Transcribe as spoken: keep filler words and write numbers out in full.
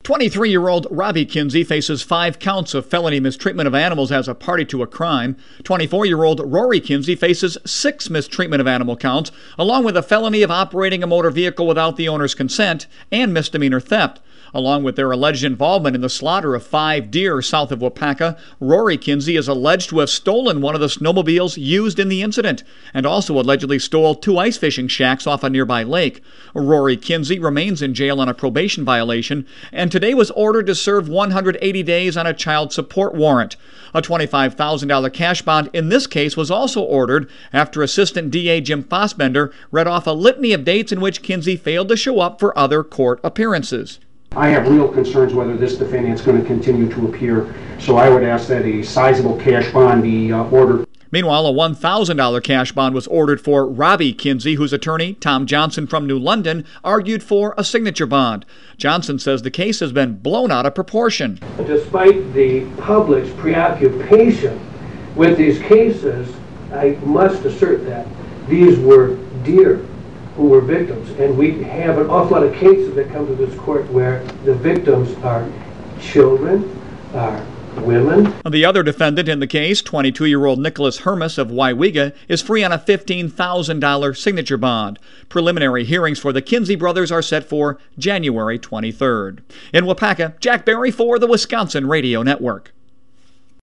twenty-three-year-old Robbie Kinsey faces five counts of felony mistreatment of animals as a party to a crime. twenty-four-year-old Rory Kinsey faces six mistreatment of animal counts, along with a felony of operating a motor vehicle without the owner's consent and misdemeanor theft. Along with their alleged involvement in the slaughter of five deer south of Waupaca, Rory Kinsey is alleged to have stolen one of the snowmobiles used in the incident and also allegedly stole two ice fishing shacks off a nearby lake. Rory Kinsey remains in jail on a probation violation and today was ordered to serve one hundred eighty days on a child support warrant. A twenty-five thousand dollars cash bond in this case was also ordered after Assistant D A Jim Fossbender read off a litany of dates in which Kinsey failed to show up for other court appearances. I have real concerns whether this defendant is going to continue to appear, so I would ask that a sizable cash bond be uh, ordered. Meanwhile, a one thousand dollars cash bond was ordered for Robbie Kinsey, whose attorney, Tom Johnson from New London, argued for a signature bond. Johnson says the case has been blown out of proportion. Despite the public's preoccupation with these cases, I must assert that these were deer who were victims, and we have an awful lot of cases that come to this court where the victims are children, are women. The other defendant in the case, twenty-two-year-old Nicholas Hermes of Waiwiga, is free on a fifteen thousand dollars signature bond. Preliminary hearings for the Kinsey brothers are set for January twenty-third. In Waupaca, Jack Barry for the Wisconsin Radio Network.